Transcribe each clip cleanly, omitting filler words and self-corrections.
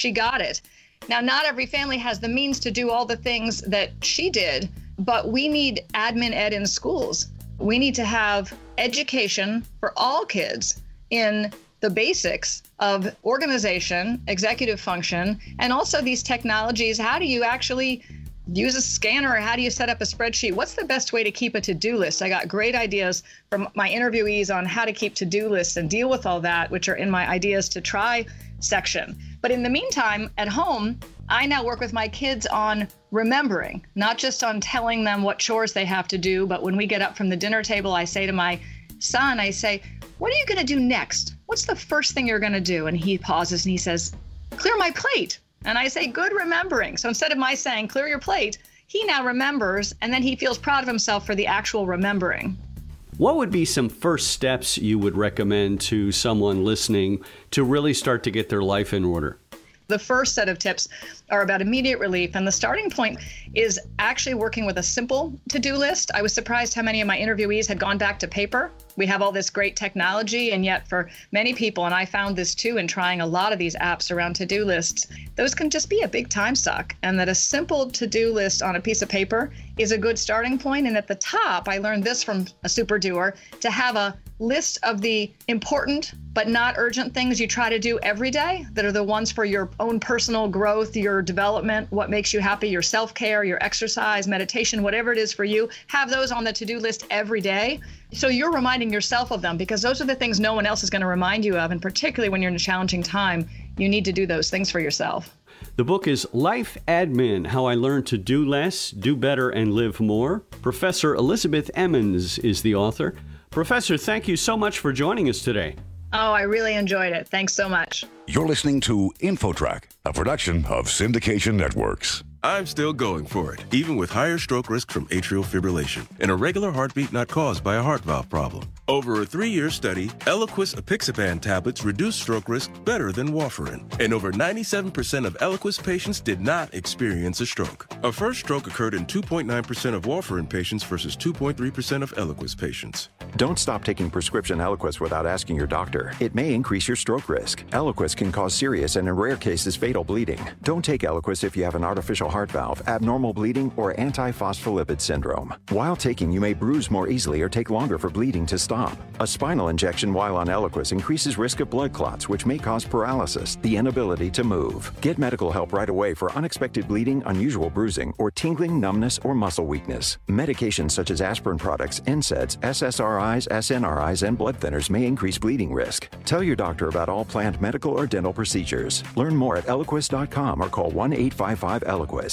she got it. Now, not every family has the means to do all the things that she did, but we need admin ed in schools. We need to have education for all kids in the basics of organization, executive function, and also these technologies. How do you actually use a scanner, or how do you set up a spreadsheet? What's the best way to keep a to-do list? I got great ideas from my interviewees on how to keep to-do lists and deal with all that, which are in my ideas to try section. But in the meantime, at home, I now work with my kids on remembering, not just on telling them what chores they have to do, but when we get up from the dinner table, I say to my son, I say, what are you going to do next? What's the first thing you're going to do? And he pauses and he says, clear my plate. And I say, good remembering. So instead of my saying, clear your plate, he now remembers, and then he feels proud of himself for the actual remembering. What would be some first steps you would recommend to someone listening to really start to get their life in order? The first set of tips are about immediate relief, and the starting point is actually working with a simple to-do list. I was surprised how many of my interviewees had gone back to paper. We have all this great technology, and yet for many people, and I found this too in trying a lot of these apps around to-do lists, those can just be a big time suck, and that a simple to-do list on a piece of paper is a good starting point. And at the top, I learned this from a super doer, to have a list of the important but not urgent things you try to do every day that are the ones for your own personal growth, your development, what makes you happy, your self-care, your exercise, meditation, whatever it is for you. Have those on the to-do list every day. So you're reminding yourself of them, because those are the things no one else is going to remind you of. And particularly when you're in a challenging time, you need to do those things for yourself. The book is Life Admin, How I Learned to Do Less, Do Better, and Live More. Professor Elizabeth Emmons is the author. Professor, thank you so much for joining us today. Oh, I really enjoyed it. Thanks so much. You're listening to InfoTrack, a production of Syndication Networks. I'm still going for it, even with higher stroke risk from atrial fibrillation, an irregular heartbeat not caused by a heart valve problem. Over a 3-year study, Eliquis apixaban tablets reduced stroke risk better than warfarin, and over 97% of Eliquis patients did not experience a stroke. A first stroke occurred in 2.9% of warfarin patients versus 2.3% of Eliquis patients. Don't stop taking prescription Eliquis without asking your doctor. It may increase your stroke risk. Eliquis can cause serious and in rare cases fatal bleeding. Don't take Eliquis if you have an artificial heart valve, abnormal bleeding, or antiphospholipid syndrome. While taking, you may bruise more easily or take longer for bleeding to stop. A spinal injection while on Eliquis increases risk of blood clots, which may cause paralysis, the inability to move. Get medical help right away for unexpected bleeding, unusual bruising, or tingling, numbness, or muscle weakness. Medications such as aspirin products, NSAIDs, SSRIs, SNRIs, and blood thinners may increase bleeding risk. Tell your doctor about all planned medical or dental procedures. Learn more at Eliquis.com or call 1-855-ELIQUIS.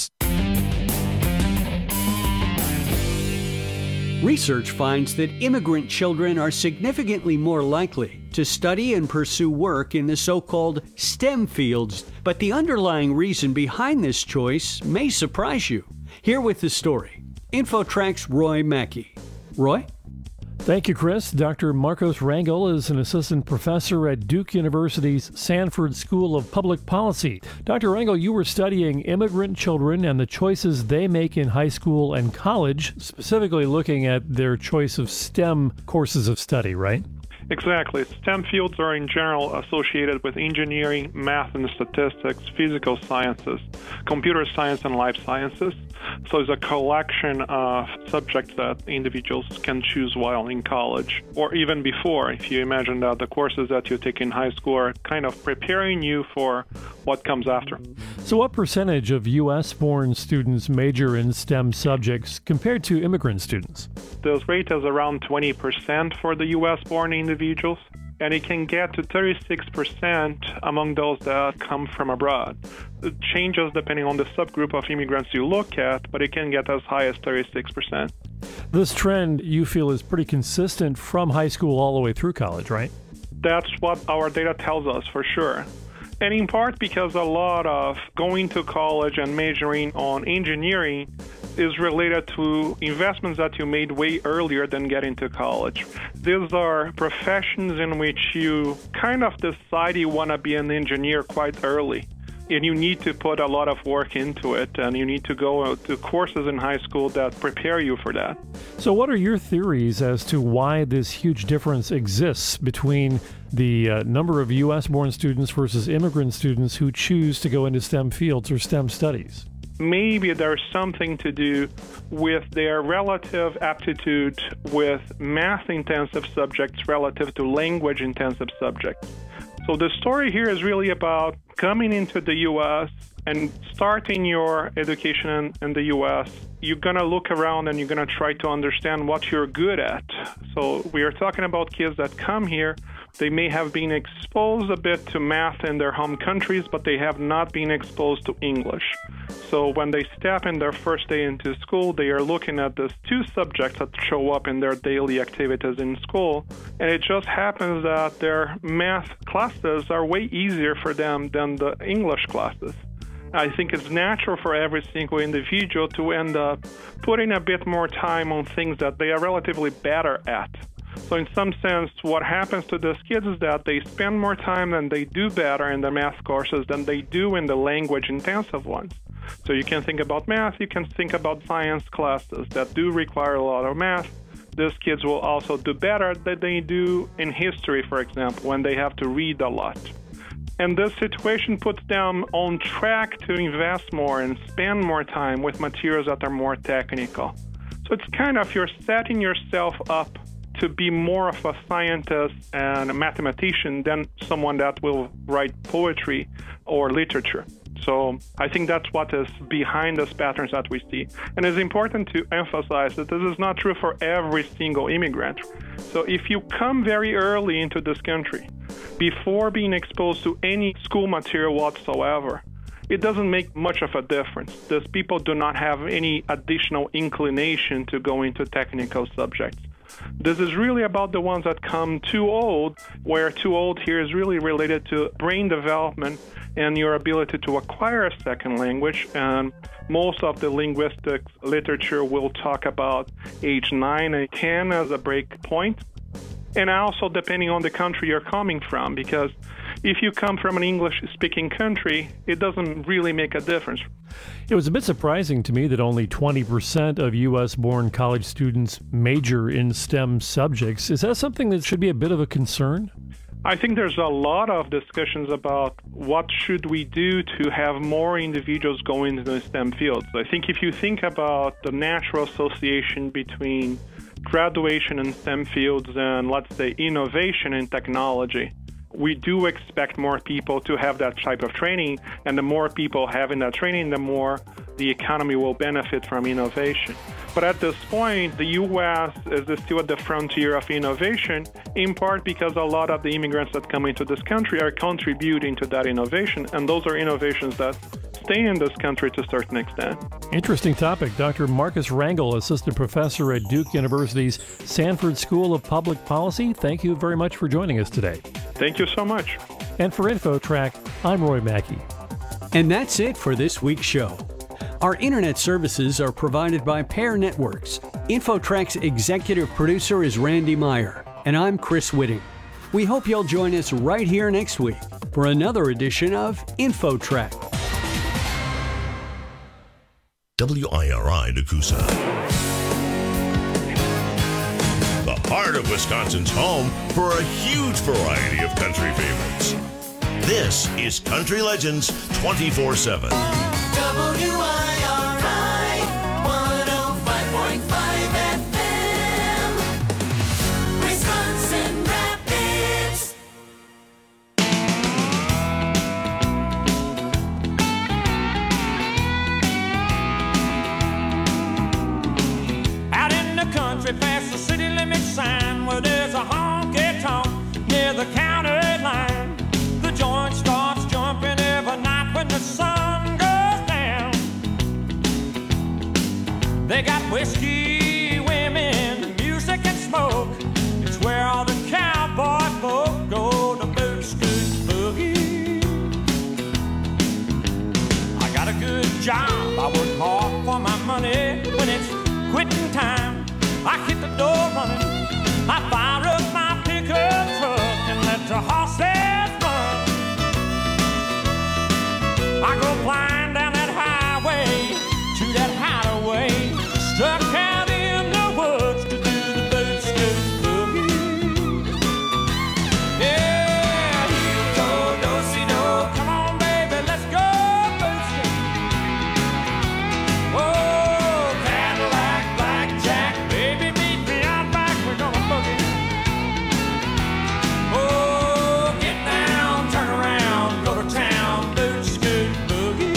Research finds that immigrant children are significantly more likely to study and pursue work in the so-called STEM fields, but the underlying reason behind this choice may surprise you. Here with the story, InfoTrack's Roy Mackey. Roy? Thank you, Chris. Dr. Marcos Rangel is an assistant professor at Duke University's Sanford School of Public Policy. Dr. Rangel, you were studying immigrant children and the choices they make in high school and college, specifically looking at their choice of STEM courses of study, right? Exactly. STEM fields are in general associated with engineering, math and statistics, physical sciences, computer science, and life sciences. So it's a collection of subjects that individuals can choose while in college, or even before, if you imagine that the courses that you take in high school are kind of preparing you for what comes after. So what percentage of U.S.-born students major in STEM subjects compared to immigrant students? The rate is around 20% for the U.S.-born individuals, and it can get to 36% among those that come from abroad. It changes depending on the subgroup of immigrants you look at, but it can get as high as 36%. This trend, you feel, is pretty consistent from high school all the way through college, right? That's what our data tells us for sure. And in part because a lot of going to college and majoring on engineering is related to investments that you made way earlier than getting to college. These are professions in which you kind of decide you want to be an engineer quite early. and you need to put a lot of work into it, and you need to go to courses in high school that prepare you for that. So what are your theories as to why this huge difference exists between the number of U.S.-born students versus immigrant students who choose to go into STEM fields or STEM studies? Maybe there's something to do with their relative aptitude with math-intensive subjects relative to language-intensive subjects. So the story here is really about coming into the U.S. and starting your education in the U.S. You're going to look around and you're going to try to understand what you're good at. So we are talking about kids that come here. They may have been exposed a bit to math in their home countries, but they have not been exposed to English. So when they step in their first day into school, they are looking at these two subjects that show up in their daily activities in school. And it just happens that their math classes are way easier for them than the English classes. I think it's natural for every single individual to end up putting a bit more time on things that they are relatively better at. So in some sense, what happens to those kids is that they spend more time and they do better in the math courses than they do in the language-intensive ones. So you can think about math, you can think about science classes that do require a lot of math. Those kids will also do better than they do in history, for example, when they have to read a lot. And this situation puts them on track to invest more and spend more time with materials that are more technical. So it's kind of you're setting yourself up to be more of a scientist and a mathematician than someone that will write poetry or literature. So I think that's what is behind those patterns that we see. And it's important to emphasize that this is not true for every single immigrant. So if you come very early into this country, before being exposed to any school material whatsoever, it doesn't make much of a difference. These people do not have any additional inclination to go into technical subjects. This is really about the ones that come too old, where too old here is really related to brain development and your ability to acquire a second language. And most of the linguistics literature will talk about age 9 and 10 as a break point. And also depending on the country you're coming from, because if you come from an English-speaking country, it doesn't really make a difference. It was a bit surprising to me that only 20% of U.S.-born college students major in STEM subjects. Is that something that should be a bit of a concern? I think there's a lot of discussions about what should we do to have more individuals go into the STEM fields. I think if you think about the natural association between graduation in STEM fields and, let's say, innovation in technology, we do expect more people to have that type of training, and the more people having that training, the more the economy will benefit from innovation. But at this point, the U.S. is still at the frontier of innovation, in part because a lot of the immigrants that come into this country are contributing to that innovation, and those are innovations that stay in this country to a certain extent. Interesting topic. Dr. Marcus Rangel, Assistant Professor at Duke University's Sanford School of Public Policy. Thank you very much for joining us today. Thank you so much. And for InfoTrack, I'm Roy Mackey. And that's it for this week's show. Our internet services are provided by Pair Networks. InfoTrack's executive producer is Randy Meyer, and I'm Chris Whitting. We hope you'll join us right here next week for another edition of InfoTrack. WIRI Nakusa. The heart of Wisconsin's home for a huge variety of country favorites. This is Country Legends 24/7. WIRI 105.5 FM, Wisconsin Rapids. Out in the country past the city limit sign, where there's a honky-tonk near the county line, the joint starts jumping every night when the sun goes down. They got whiskey, women, music and smoke. It's where all the cowboy folk go to boot scoot boogie. I got a good job, I work hard for my money. When it's quitting time, I hit the door running. I fire up my pickup truck and let the horses run. go flying down that highway to that hideaway, stuck out in the woods to do the boot scoot boogie. Yeah, heel toe, do-si-do, come on baby, let's go boot scoot. Oh, Cadillac, blackjack, baby meet me out back, we're gonna boogie. Oh, get down, turn around, go to town, boot scoot boogie.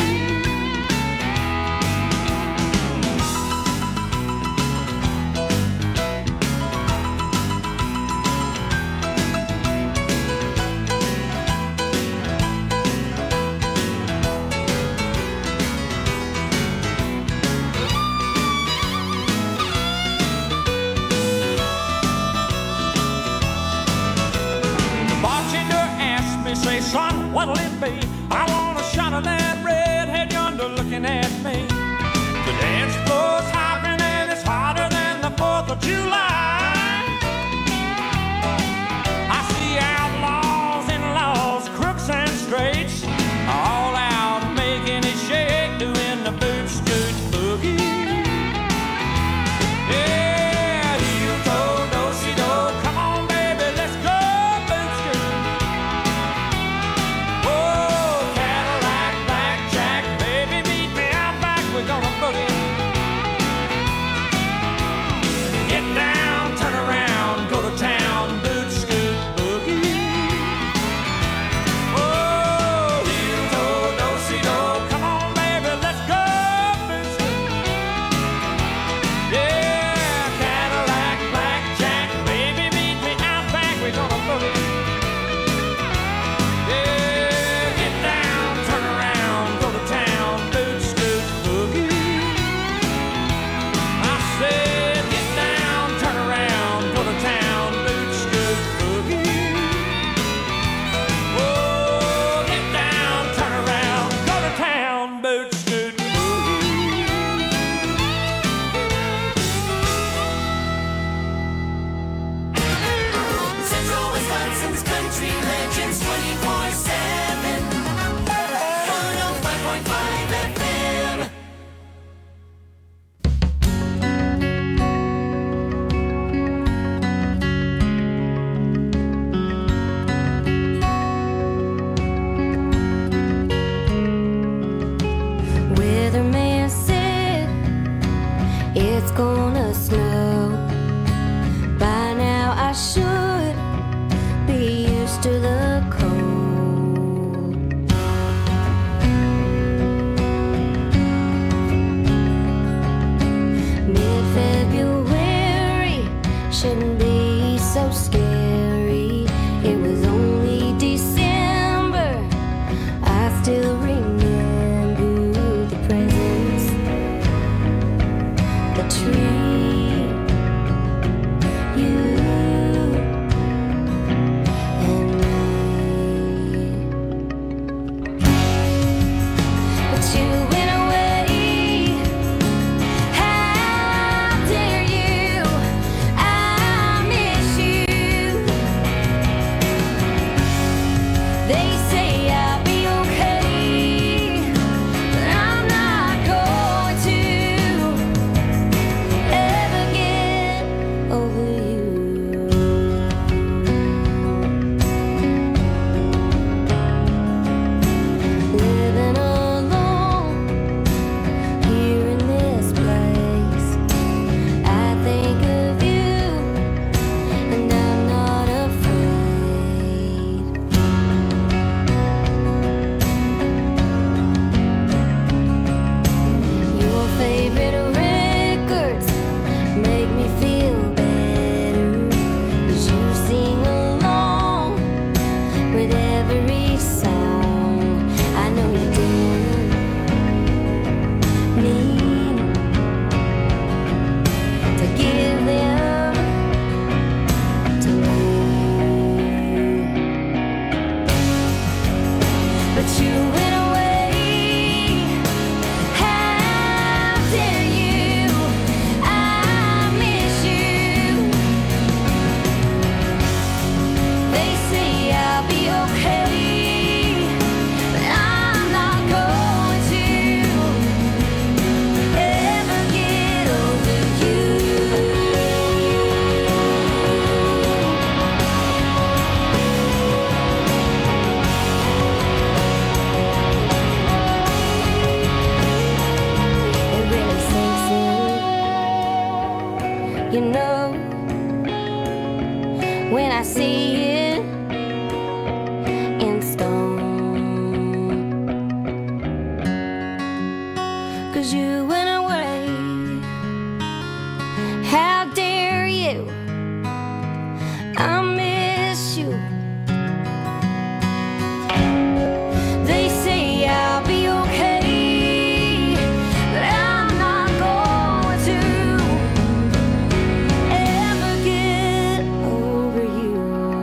The bartender asked me, say, son, what'll it be? I want a shot of that redhead yonder looking at me. The dance floor's hopping and it's hotter than the 4th of July. I see outlaws and laws, crooks and straights, all out making it shake, doing the boot scoot boogie. Yeah, heel toe, do-si-do, come on baby, let's go boot scoot. Oh, Cadillac, blackjack, baby meet me out back, we're gonna boogie. Get down, turn around, go to town, boot scoot boogie. Oh, heel toe, do-si-do, come on baby, let's go boot scoot. Yeah, Cadillac, blackjack, baby meet me out back, we're gonna boogie. Yeah, get down, turn around, go to town, boot scoot boogie. I said, get down, turn around, go to town, boot scoot boogie. Oh, get down, turn around, go to town, boot scoot boogie. Central Wisconsin's Country Legends 24/7. 105.5 FM. Weatherman said it's gonna snow. By now I should be used to the cold. 'cause you went away. How dare you? I miss you. They say I'll be okay, but I'm not going to ever get over you.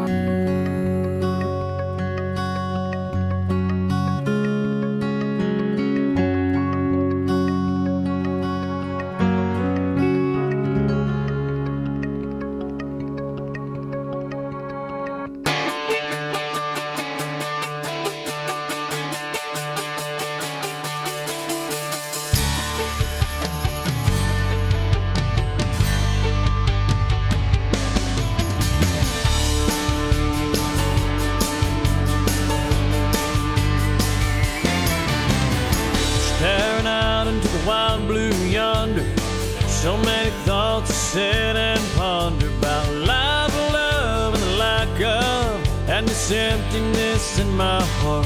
Staring out into the wild blue yonder, so many thoughts to sit and ponder about life, love, and the lack of, and this emptiness in my heart.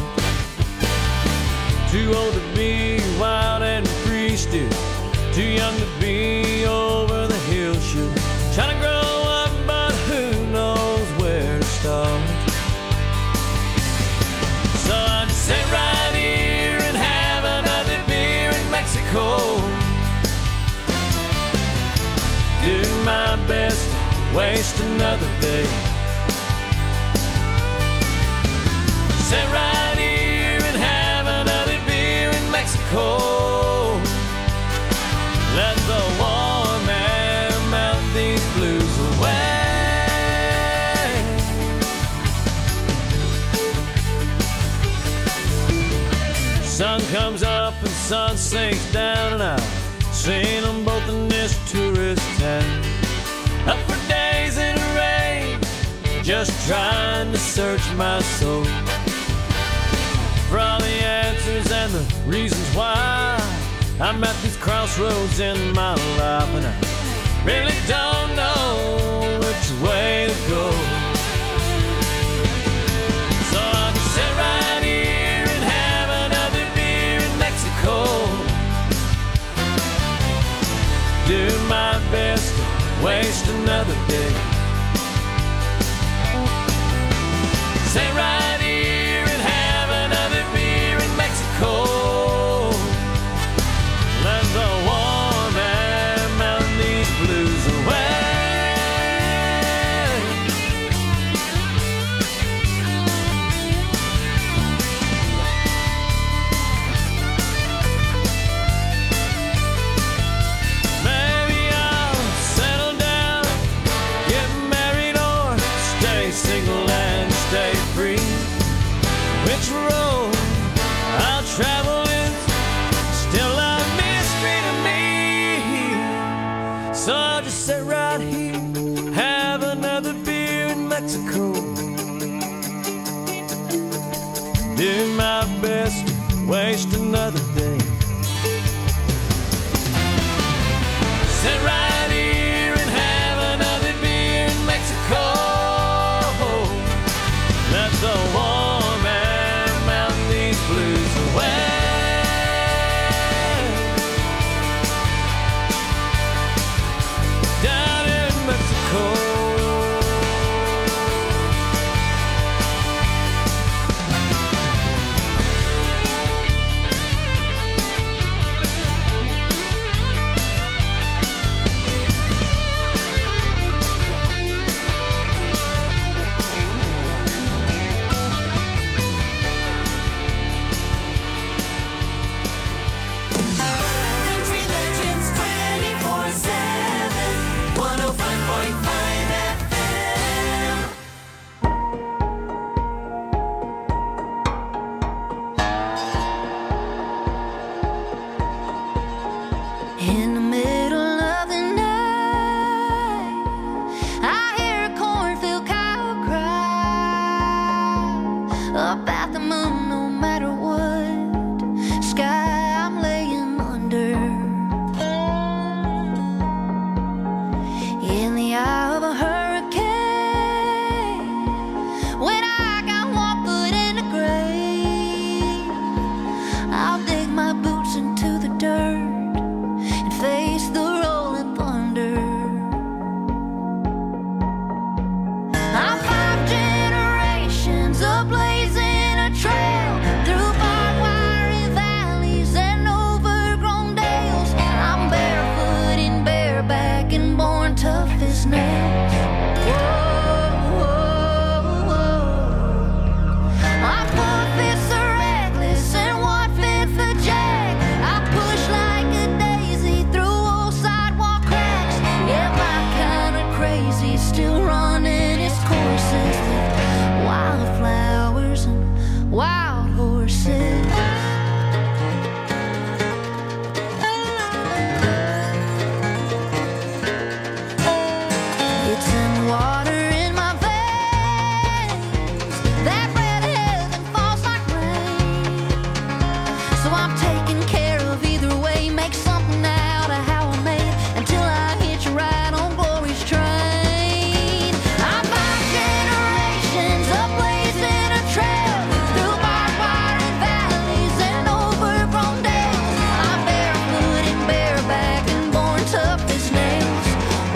Too old to be wild and free still, too young to be over the hill shoot. Trying to grow up, but who knows where to start. So I just sit right here and have another beer in Mexico. Do my best to waste another day. Sit right here and have another beer in Mexico. Let the warm air melt these blues away. Sun comes up and sun sinks down, and I've seen them both in this tourist town. Up for days in the rain, just trying to search my soul for all the answers and the reasons why I'm at these crossroads in my life, and I really don't know which way to go. So I'll just sit right here and have another beer in Mexico. Do my best to waste another day. Sit right here and have another beer in Mexico. Let the warm air melt these blues away. Maybe I'll settle down, get married, or stay single and stay free. Which road I'll travel is still a mystery to me. So I'll just sit right here, have another beer in Mexico. Do my best to waste another day. Sit right here and have another beer in Mexico. Let the warm air melt these blues away. Down in Mexico. So I'm taken care of either way. Make something out of how I made until I hit you right on glory's train. I'm 5 generations of blazing a trail through barbed wire and valleys and overgrown dales. I'm barefoot and bareback and born tough as nails.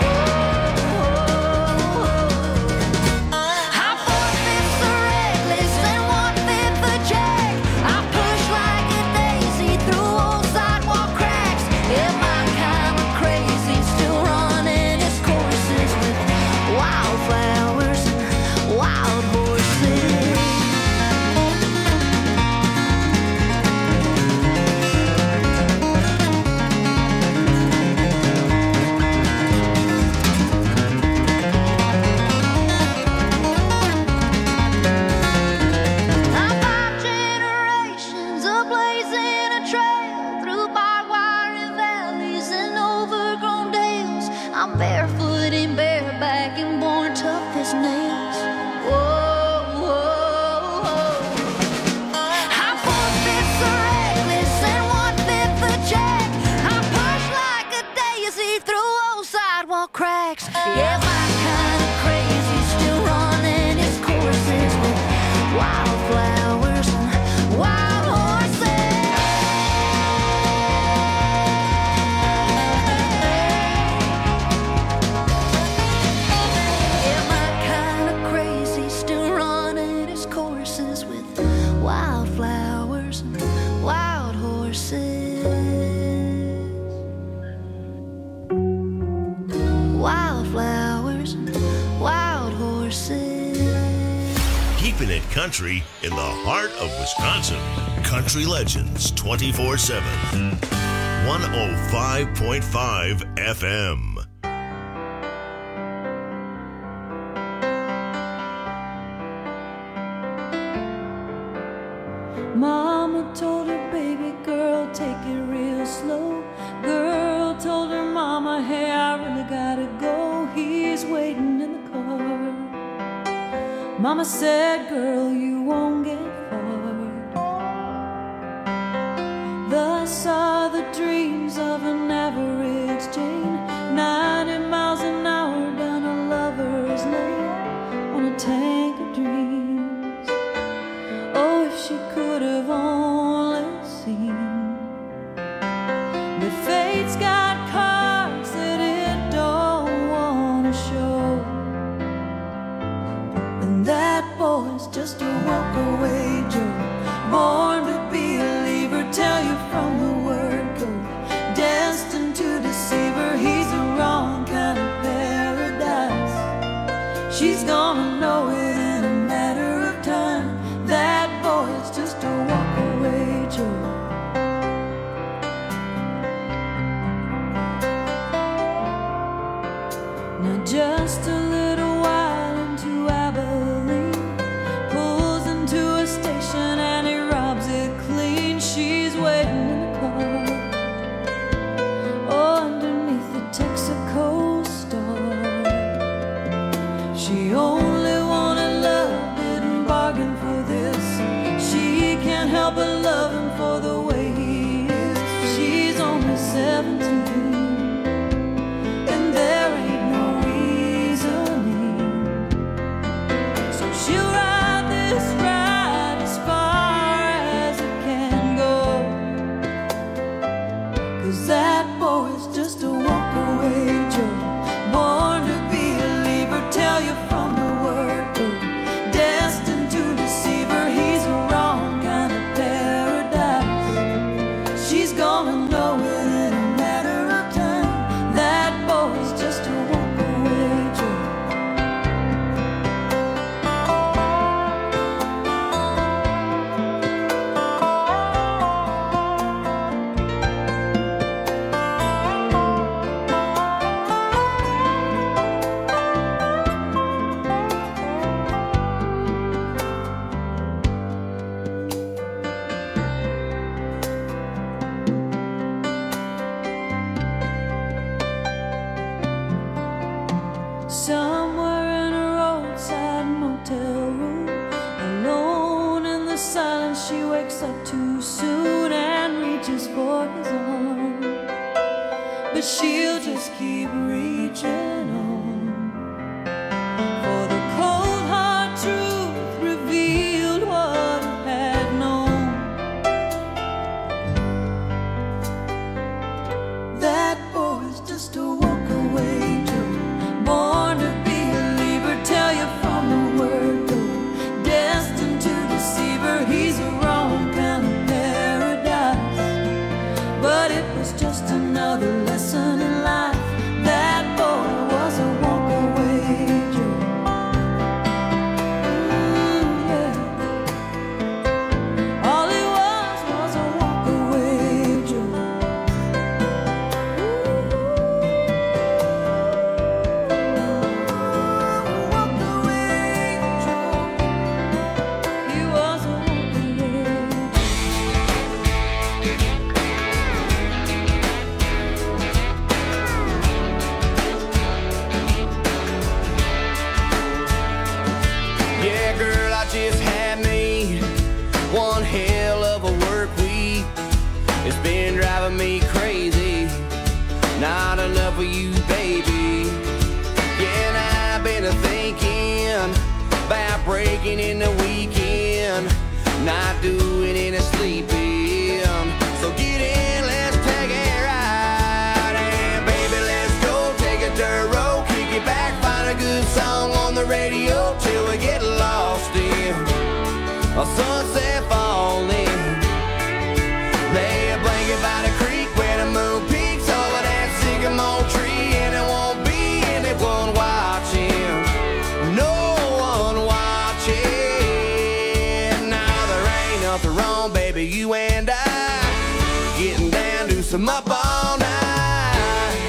I'm 4/5 the reckless and 1/5 the jack. I push like a daisy through old sidewalk cracks. Yeah, my kind of crazy, still running its courses with wildflowers and wild horses. I'm 5 generations of blazing a trail through barbed wire and valleys and overgrown dales. I'm barefoot and bareback and born tough as nails. Whoa, whoa, whoa. I'm 4/5 the reckless and 1/5 the jack. I push like a daisy through old sidewalk cracks. Yeah, my kind of crazy, still running its courses with wildflowers and wild horses. Yeah, my kind of crazy, still running its courses with wildflowers and wild horses. Wildflowers and wild horses. Keeping it country in the heart of Wisconsin. Country Legends 24/7. 105.5 FM. Mama told her baby girl, take it real slow. Girl told her mama, hey, I really gotta go. He's waiting in the car. Mama said, girl, you won't get far. Thus are the dreams of an average Jane, 90 miles an hour down a lover's lane on a tank of dreams. Oh, if she could have only seen that fate's got cards that it don't wanna show, and that boy's just a walk-away Joe, born to be a leaver, tell you from the word go, destined to deceive her. He's the wrong kind of paradise. She's gonna know it in a matter of time. That boy's just a walk-away Joe. but she'll just keep reaching on. For the cold hard truth revealed what I had known. That boy's just a walk-away Joe, born to be a leaver, tell you from the word go, destined to deceive her. He's a wrong kind of paradise, but it was just another lesson in life. That boy was a walk-away Joe. Yeah. All he was a walk-away Joe. Walk-away Joe. He was a walk-away. Yeah, girl, I just had me one hell of a work week. It's been driving me crazy. Not enough of you, baby. Yeah, and I've been thinking about breaking in the weekend, not doing any sleeping. So get in, let's take a ride. And baby, let's go take a dirt road, kick it back, find a good song on the radio till we get lost in a sunset falling. Lay a blanket by the creek where the moon peaks over that sycamore tree, and it won't be anyone watching, no one watching. Now there ain't nothing wrong, baby, you and I getting down to some up all night.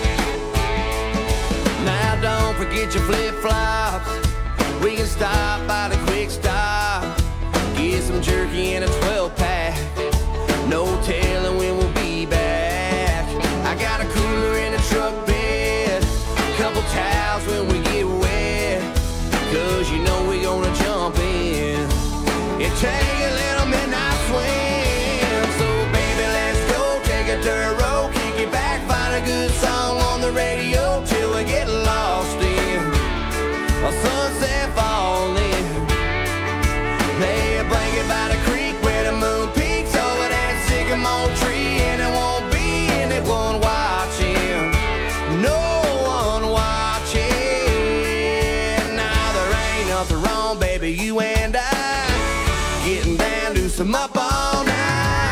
Now don't forget your flip-flops. We can stop by the quick stop, get some jerky and a 12-pack. No telling when we'll be back. I got a cooler in the truck bed, couple towels when we get wet, 'cause you know we gonna jump in and take a little midnight swim. So baby, let's go take a dirt road, kick it back, find a good song on the radio till we get lost in a sunset falling. Lay a blanket by the creek where the moon peaks over that sycamore tree, and it won't be anyone watching, no one watching. Now there ain't nothing wrong, baby, you and I getting down to some up all night.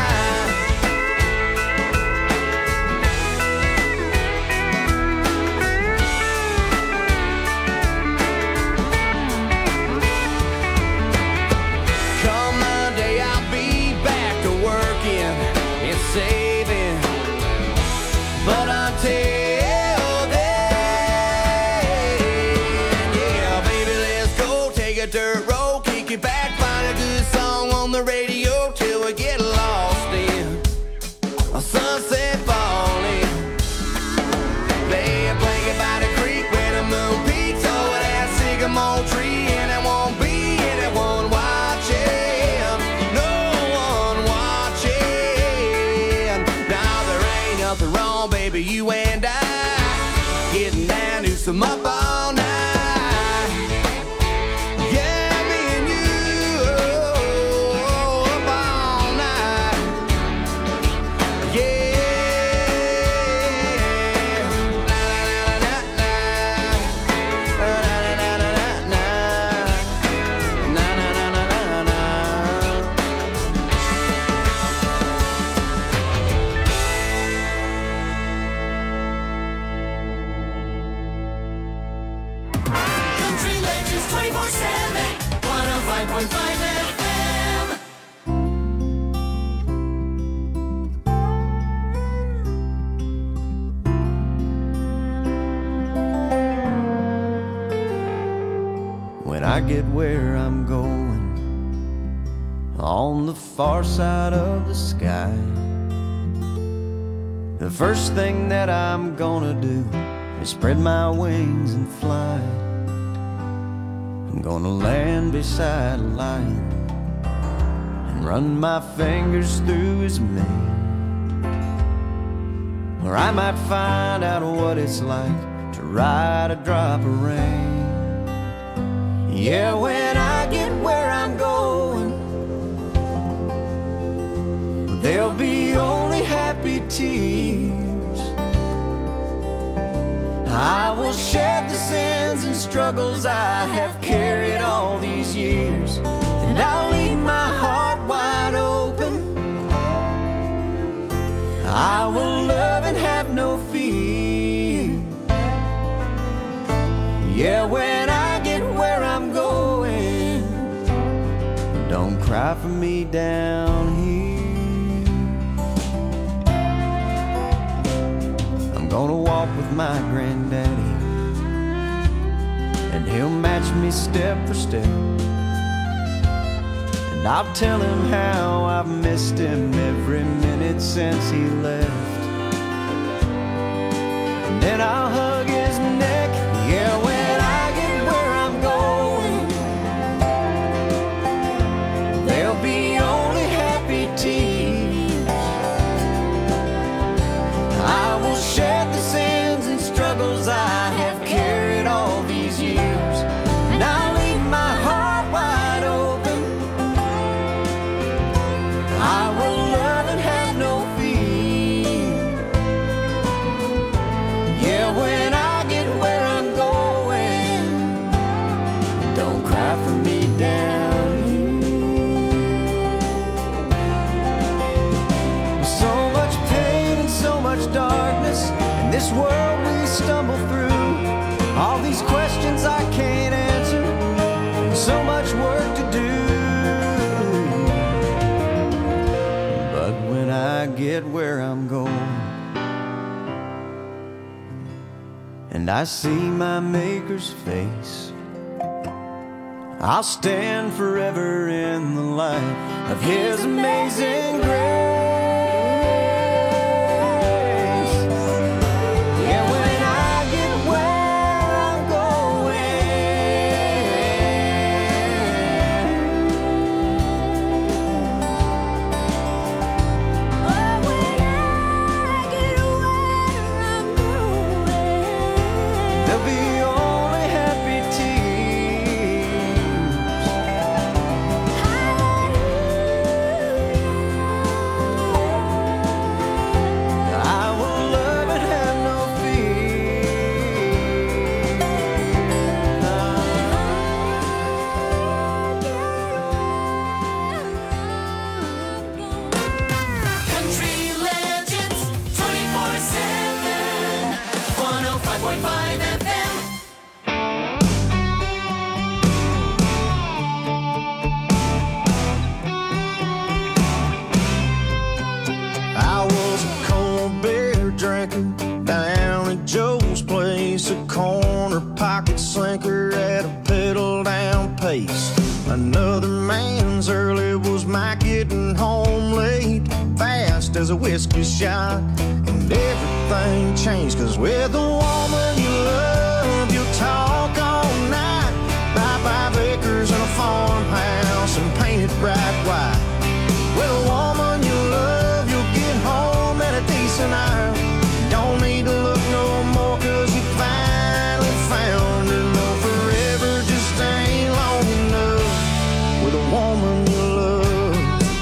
Come Monday, I'll be back to working and saving, but until then, yeah, baby, let's go take a dirt road, kick it back, find a good song on the radio till we get lost in a sunset falling. Lay a blanket by the creek where the moon peaks over that sycamore tree, and it won't be anyone watching, no one watching. Now there ain't nothing wrong, baby, you and I getting down to some up all night. Yeah, me and you up all night. Yeah. Na, na, na, na, na, na, na, na, na, na, na, na, na. Country Legends 24/7, 105.5 FM. When I get where I'm going, on the far side of the sky, the first thing that I'm gonna do is spread my wings and fly. I'm gonna land beside a lion and run my fingers through his mane, where I might find out what it's like to ride a drop of rain. Yeah, when I get where I'm going, there'll be only happy tears. I will shed the sins and struggles I have carried all these years, and I'll leave my heart wide open. I will love and have no fear. Yeah, when I get where I'm going, don't cry for me down here. I'm gonna walk with my granddaddy, and he'll match me step for step. And I'll tell him how I've missed him every minute since he left. And then I'll hug his neck. Yeah, when I get where I'm going, there'll be only happy tears. I will shed the sins and struggles I have carried all these years, and I'll leave my heart wide open. I will love and have no fear. Yeah, when I get where I'm going, don't cry for me down here. So much pain and so much darkness in this world we stumble through. All these questions I can't answer, and so much work to do. But when I get where I'm going, and I see my Maker's face, I'll stand forever in the light of His amazing grace. Yeah, when I get where I'm going, there'll be only happy tears. I will love and have no Country Legends 24/7, 105.5 FM. I was a cold beer drinker down at Joe's place, a corner pocket sinker at a pedal down pace. Another man's early was my getting home late, fast as a whiskey shot, and everything changed, 'cause with the woman you love, you talk all night. Buy 5 acres and a farmhouse and paint it bright white. With a woman you love, you'll get home at a decent hour. Don't need to look no more, 'cause you finally found her. No, forever just ain't long enough with a woman you love.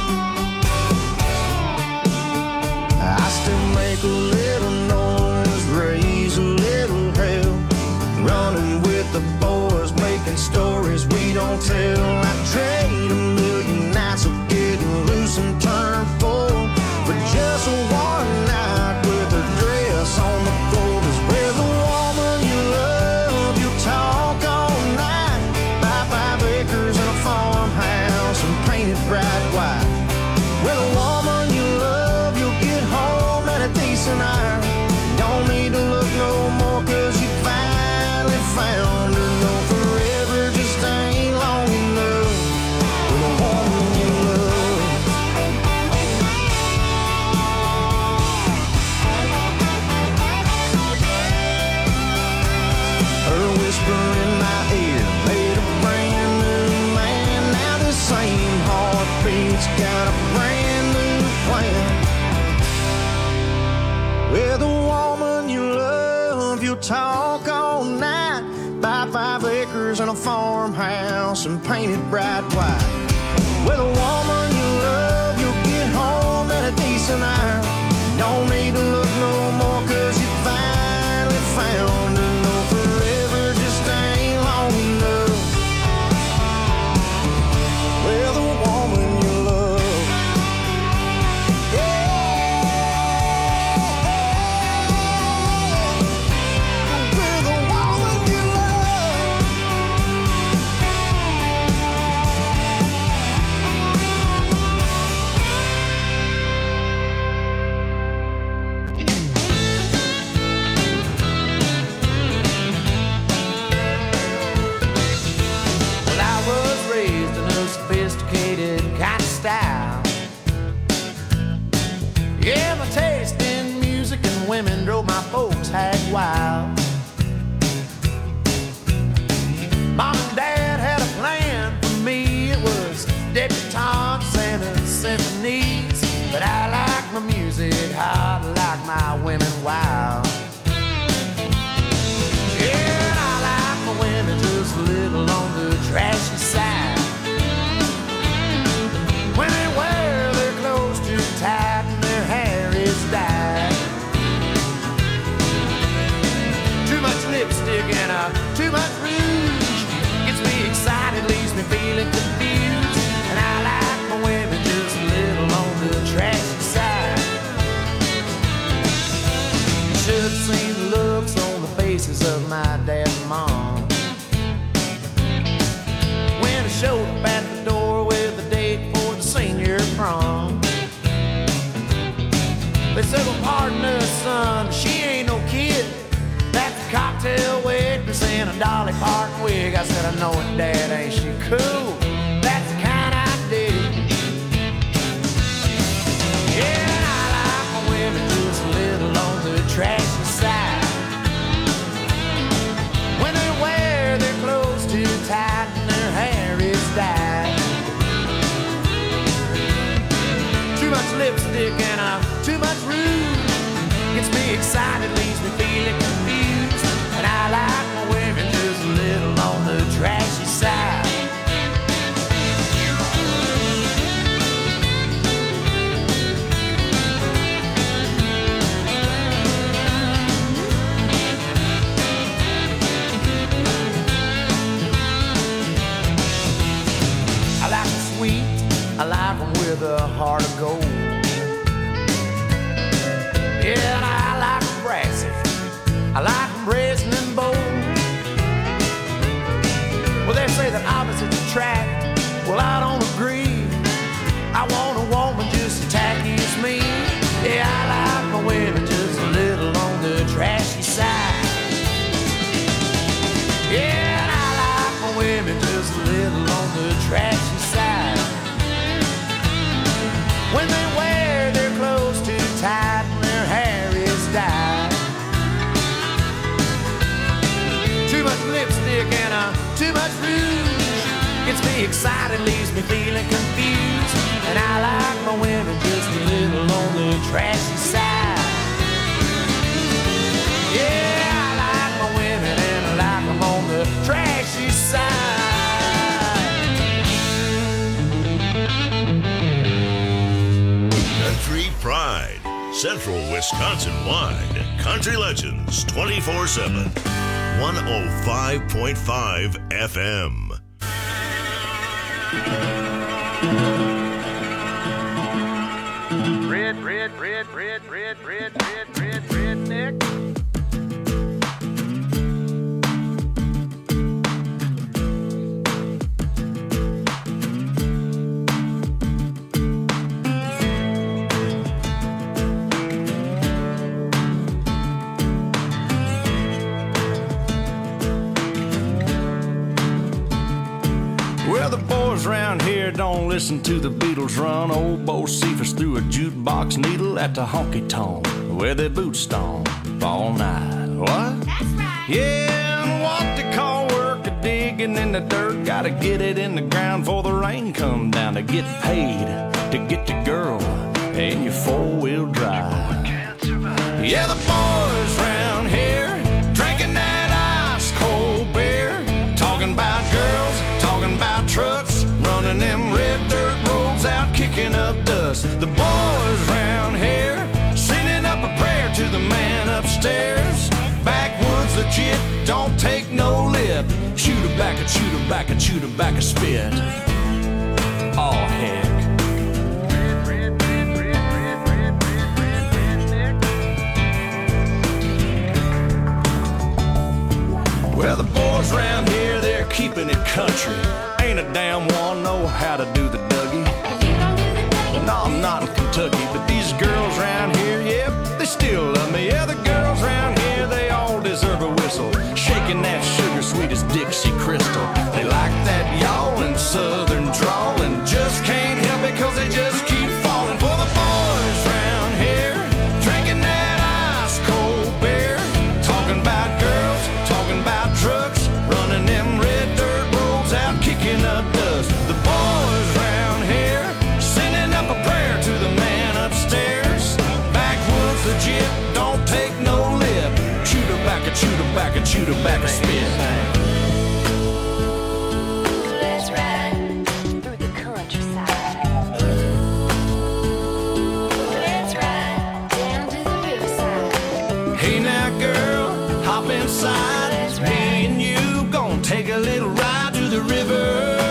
I still make a little noise, raise a little hell, running with the boys, making stories we don't tell. I trade a million nights of getting loose and turn full for just one night with a dress on the floor. 'Cause with a woman you love, you talk all night. Buy 5 acres and a farmhouse and paint it bright white. With a woman you love, you'll get home at a decent hour. Don't need to look no more, 'cause you finally found her. No, forever just ain't long enough with a woman you love. we'll talk all night. Buy 5 acres and a farmhouse and paint it bright white. With a woman you love, you'll get home at a decent hour. Don't need to look no more, 'cause you finally found her. No, forever just ain't long enough. Well, the woman you love, with the woman you Well, I was raised in a sophisticated kind of style. Yeah, my taste in music and women drove my folks hag wild. Mom and Dad had a plan for me. It was debutantes and symphonies. But I like my music hot, like my women wild. Yeah, I like my women just a little on the trashy side. When they wear their clothes too tight and their hair is dyed. Too much lipstick and too much rouge gets me excited, leaves me feeling confused. And I like my women just a little on the trashy side. Should have seen the looks on the faces of my dad and mom when I showed up at the door with a date for the senior prom. They said, well, pardon us, son, she ain't no kid. That's a cocktail waitress in a Dolly Parton wig. I said, I know it, Dad, ain't she cool? That's the kind I dig. Yeah, and I like my women just a little on the trashy side. When they wear their clothes too tight and their hair is dyed. Too much lipstick and too much rouge gets me excited, leaves me feeling confused. And I like my women just a little on the trashy side. I like them sweet, I like them with a heart of gold. Yeah, and I like them brassy, I like them brazen and bold. Well, they say that opposites attract, well, I don't agree. I want a woman just as tacky as me. Yeah, I like my women just a little on the trashy side. Yeah, and I like my women just a little on the trashy side. When they wear their clothes too tight and their hair is dyed. Too much lipstick and too much rouge gets me excited, leaves me feeling confused. And I like my women just a little on the trashy side. Yeah, I like my women and I like them on the trashy side. Country Pride, Central Wisconsin-wide. Country Legends 24/7. 105.5 FM. Redneck. Well, the boys around here don't listen to the Beatles run. Old Bo Cephas threw a jukebox needle at the honky-tonk where their boots stomp all night. What? That's right. Yeah, and what they call work a digging in the dirt. Gotta get it in the ground before the rain come down to get paid, to get your girl and your four-wheel drive. Yeah, the boys around here drink tobacco, chew tobacco, spit. Oh, heck. Well, the boys around here, they're keeping it country. Ain't a damn one know how to do the Dougie. No, I'm not in Kentucky, but these girls around here, yep, they still love me. Yeah, the girls around here, they all deserve a whistle. Shaking that sugar sweet as Dixie Crystal. They like that yawling southern drawl and just can't help it cause they just keep falling for the boys around here. Drinking that ice cold beer. Talking about girls, talking about trucks. Running them red dirt roads out, kicking up dust. The boys around here sending up a prayer to the man upstairs. Backwoods legit, don't take no lip. Chew tobacco, chew tobacco, chew tobacco, spit. Let's ride through the countryside. Let's ride down to the riverside. Hey now girl, hop inside. Me and you gon' take a little ride to the river.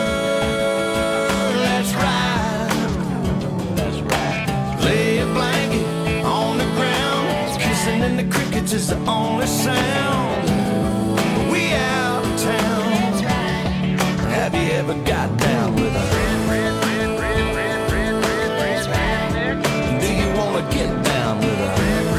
Let's ride. Let's ride. Lay a blanket on the ground. Kissing in the crickets is the only sound. We out of town. Have you ever got down with a do you wanna get down with a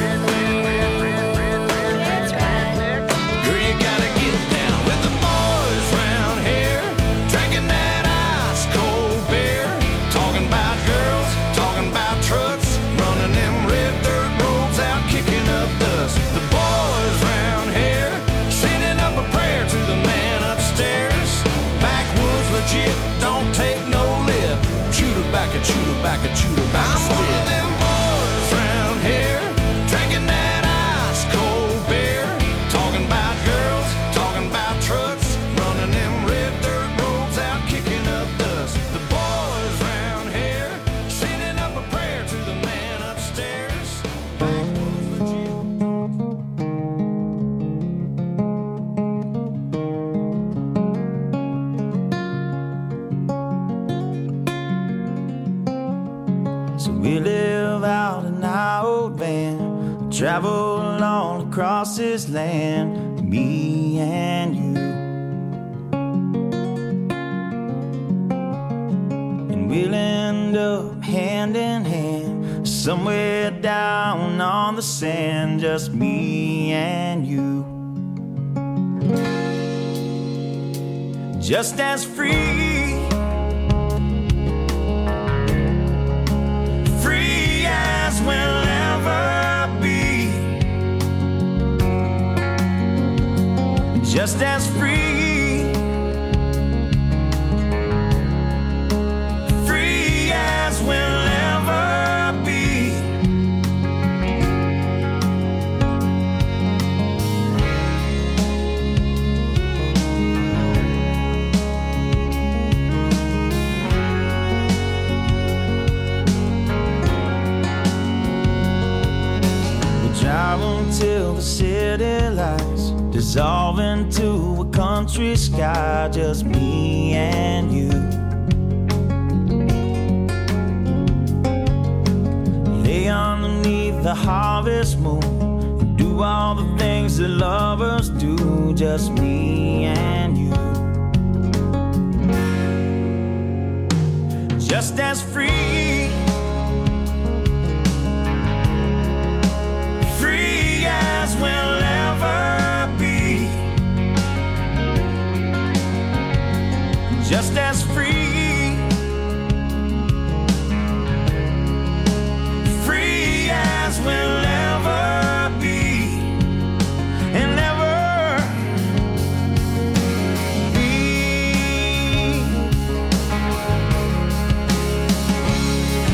girl, you gotta get down with the boys round here. Drinking that ice cold beer. Talking about girls, talking about trucks. Running them red dirt roads out, kicking up dust. The boys round here sending up a prayer to the man upstairs. Backwoods legit, don't take no lip. Chew tobacco, chew tobacco, chew tobacco, spit. I'm one of them boys round here, drinking that ice cold beer. Talking about girls, talking about trucks. Running them red dirt roads out, kicking up dust. The boys round here sending up a prayer to the man upstairs. So we live out in our old van, travel all across this land, me and you. And we'll end up hand in hand, somewhere down on the sand, just me and you. Just as free, free as we'll ever be. Just as free, free as we'll ever be. Drive until the city lights dissolve into a country sky, just me and you. Lay underneath the harvest moon and do all the things that lovers do, just me and you. Just as free, free as we'll ever be. Just as free, free as we'll ever be. And ever be.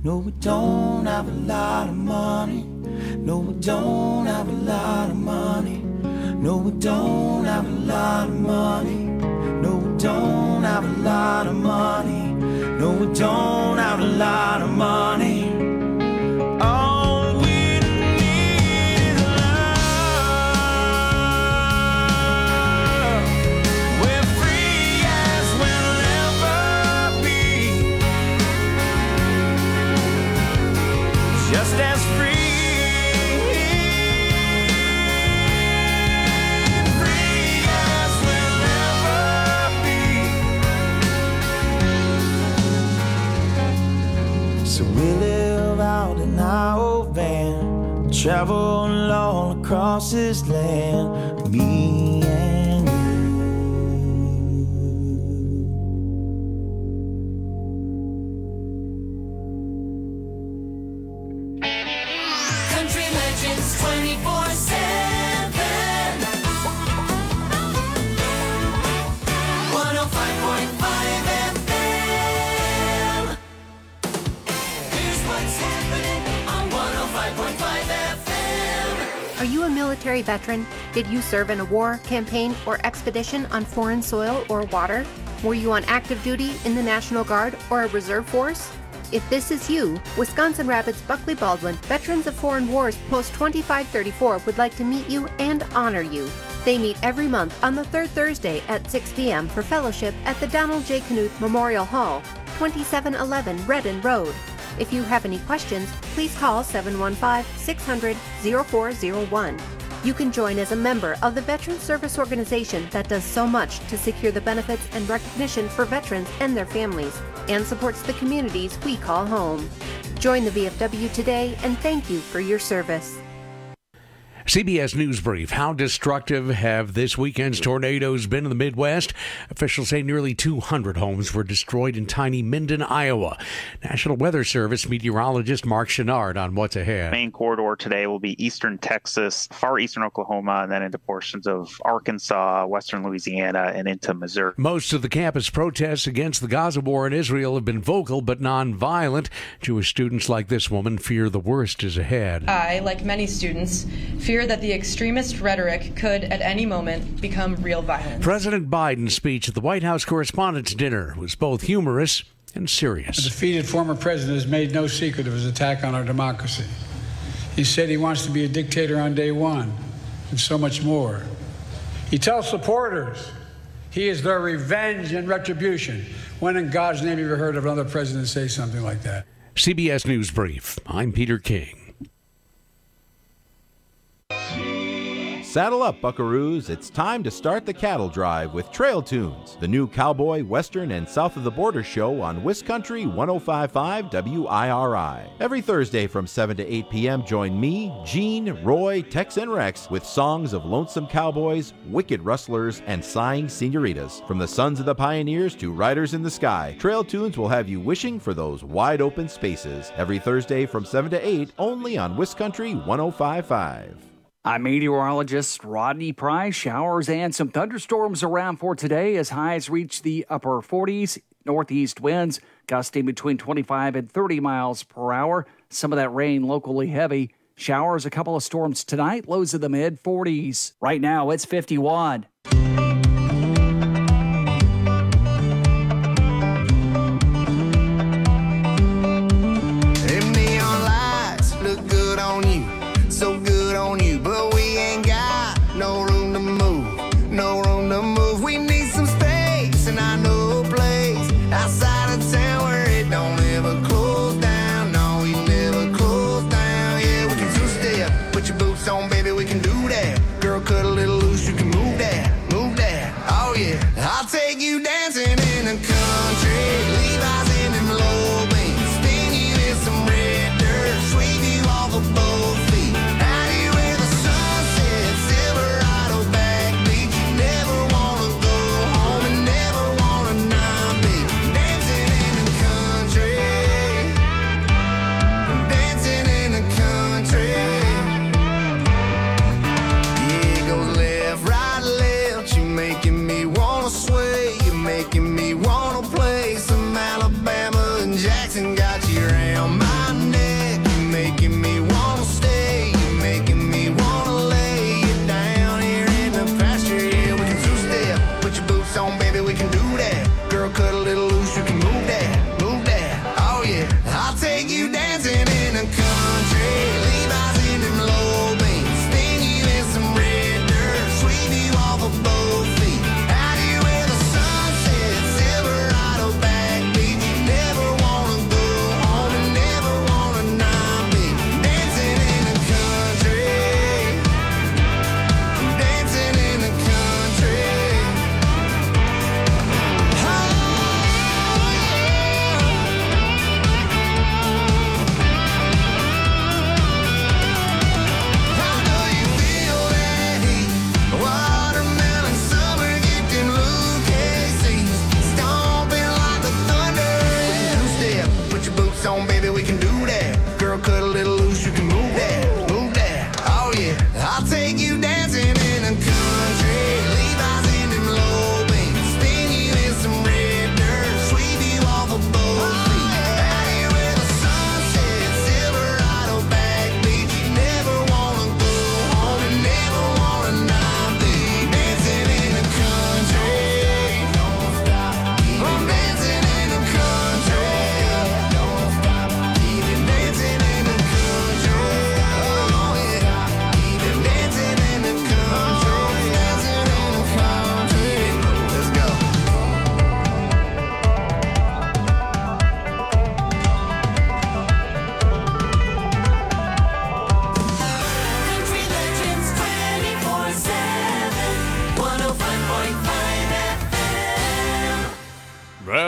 No, we don't have a lot of money. No, we don't have a lot of money. No, we don't have a lot of money. No, we don't have a lot of money. No, we don't have a lot of money. All we need is love. We're free as we'll ever be. Just as free. So we live out in our old van, travel all across this land, me and you. Country Legends 24/7. 105.5 FM. Here's what's happening on 105.5 FM. Are you a military veteran? Did you serve in a war, campaign, or expedition on foreign soil or water? Were you on active duty in the National Guard or a reserve force? If this is you, Wisconsin Rapids Buckley Baldwin Veterans of Foreign Wars Post 2534 would like to meet you and honor you. They meet every month on the third Thursday at 6 p.m. for fellowship at the Donald J. Knuth Memorial Hall, 2711 Redden Road. If you have any questions, please call 715-600-0401. You can join as a member of the Veteran Service Organization that does so much to secure the benefits and recognition for veterans and their families, and supports the communities we call home. Join the VFW today, and thank you for your service. CBS News Brief. How destructive have this weekend's tornadoes been in the Midwest? Officials say nearly 200 homes were destroyed in tiny Minden, Iowa. National Weather Service meteorologist Mark Chenard on what's ahead. Main corridor today will be eastern Texas, far eastern Oklahoma, and then into portions of Arkansas, western Louisiana, and into Missouri. Most of the campus protests against the Gaza war in Israel have been vocal but non-violent. Jewish students like this woman fear the worst is ahead. I, like many students, fear that the extremist rhetoric could at any moment become real violence. President Biden's speech at the White House Correspondents' Dinner was both humorous and serious. The defeated former president has made no secret of his attack on our democracy. He said he wants to be a dictator on day one, and so much more. He tells supporters he is their revenge and retribution. When in God's name have you heard of another president say something like that? CBS News Brief. I'm Peter King. Saddle up, buckaroos. It's time to start the cattle drive with Trail Tunes, the new cowboy, western, and south of the border show on Wiscountry 105.5 WIRI. Every Thursday from 7 to 8 p.m., join me, Gene, Roy, Tex, and Rex with songs of lonesome cowboys, wicked rustlers, and sighing senoritas. From the sons of the pioneers to riders in the sky, Trail Tunes will have you wishing for those wide open spaces. Every Thursday from 7 to 8, only on Wiscountry 105.5. I'm meteorologist Rodney Price. Showers and some thunderstorms around for today as highs reach the upper 40s. Northeast winds gusting between 25 and 30 miles per hour. Some of that rain locally heavy. Showers, a couple of storms tonight. Lows in the mid 40s. Right now, it's 51. Put your boots on, baby, we can do that. Girl, cut a little loose, you can move that.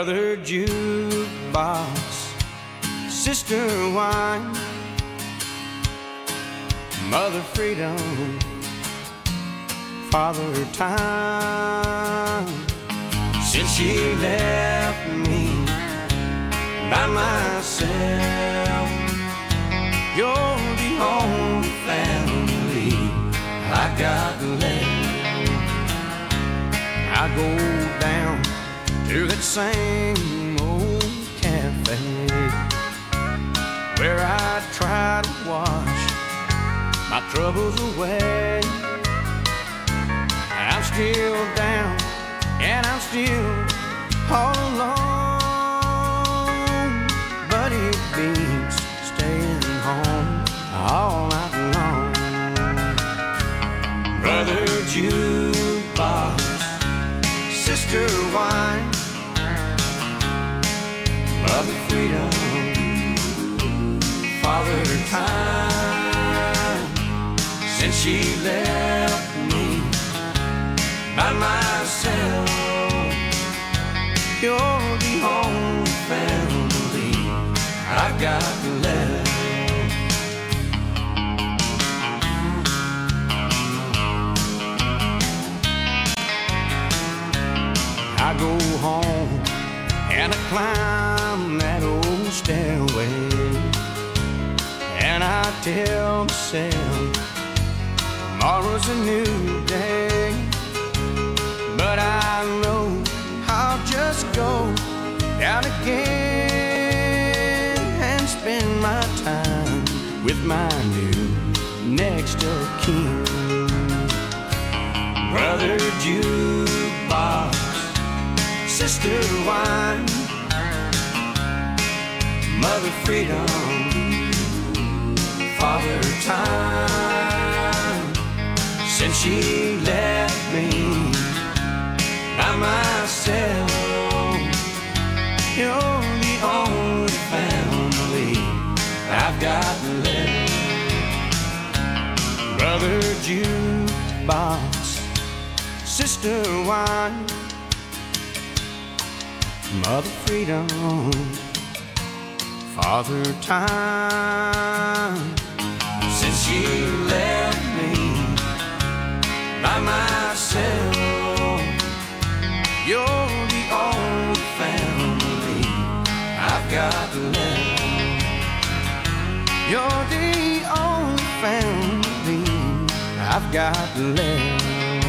Brother jukebox, sister wine, mother freedom, father time. Since she left me by myself, you're the only family I got left. I go down to that same old cafe where I try to wash my troubles away. I'm still down and I'm still all alone, but it beats staying home all night long. Brother jukebox, sister wine, mother freedom, father time. Since she left me by myself, you're the only family I've got left. I go home and I climb that old stairway, and I tell myself tomorrow's a new day. But I know I'll just go down again and spend my time with my new next of kin. Brother jukebox, sister wine, mother freedom, father time. Since she left me by myself, you're the only family I've got left. Brother jukebox, sister wine, mother freedom, father time. Since she left me by myself, you're the only family I've got left. You're the only family I've got left.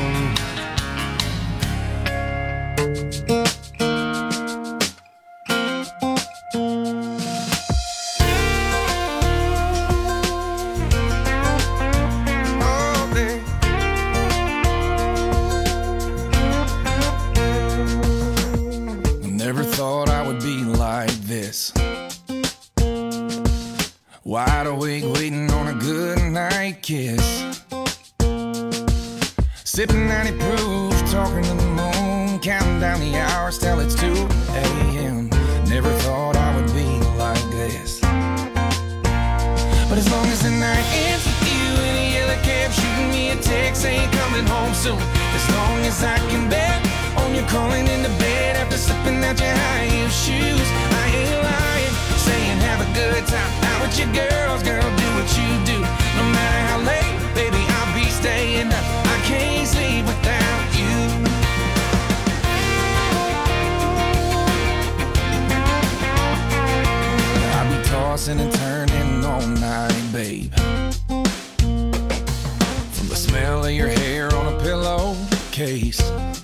Wide awake, waiting on a good night kiss. Sipping 90 proof, talking to the moon, counting down the hours till it's 2 a.m. Never thought I would be like this. But as long as the night ends with you in a yellow cab, shooting me a text saying coming home soon. As long as I can bet on you calling into bed after slipping out your high heel shoes. I ain't lying, saying have a good time out with your girls, girl, do what you do. No matter how late, baby, I'll be staying up. I can't sleep without you. I'll be tossing and turning all night, babe. From the smell of your hair on a pillowcase.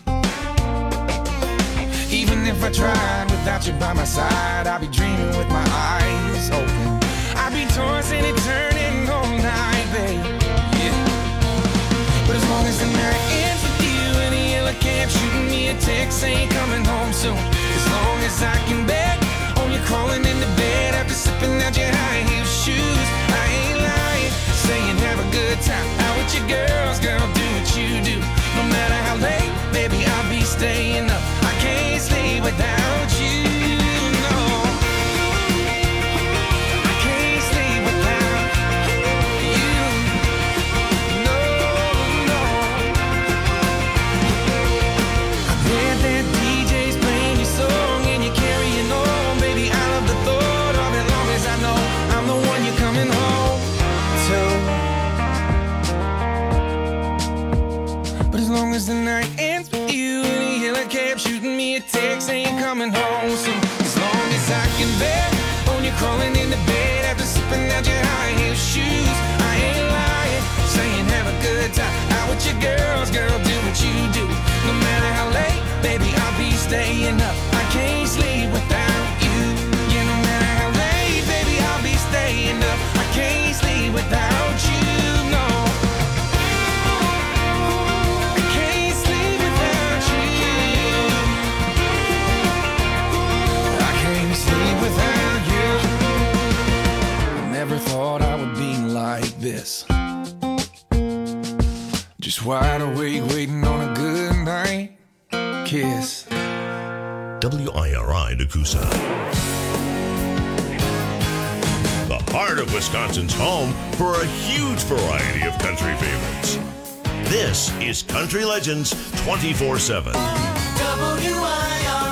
Even if I tried without you by my side, I'd be dreaming with my eyes open. I'd be tossing and turning all night, babe. Yeah. But as long as the night ends with you in a yellow cab, shooting me a text saying coming home soon. As long as I can bet on you crawling into bed after slipping out your high heel shoes. I ain't lying, saying have a good time out with your girls, girl, do what you do. No matter how late, baby, I'll be staying up. I can't sleep without you, no. I can't sleep without you, no, no. I bet that DJ's playing your song and you can't long as the night ends with you. And a yellow cab shooting me a text saying you're coming home soon. As long as I can bear on you crawling into bed after slipping out your high heel shoes. I ain't lying, saying have a good time out with your girls, girl, do what you do. No matter how late, baby, I'll be staying up. I can't sleep without you. Yeah, no matter how late, baby, I'll be staying up. I can't sleep without you, no. I can't sleep without you. I can't sleep without you. I never thought I would be like this. Just wide awake, waiting on a good night kiss. WIRI Nakusa. The heart of Wisconsin's home for a huge variety of country favorites. This is Country Legends 24/7. WIRI.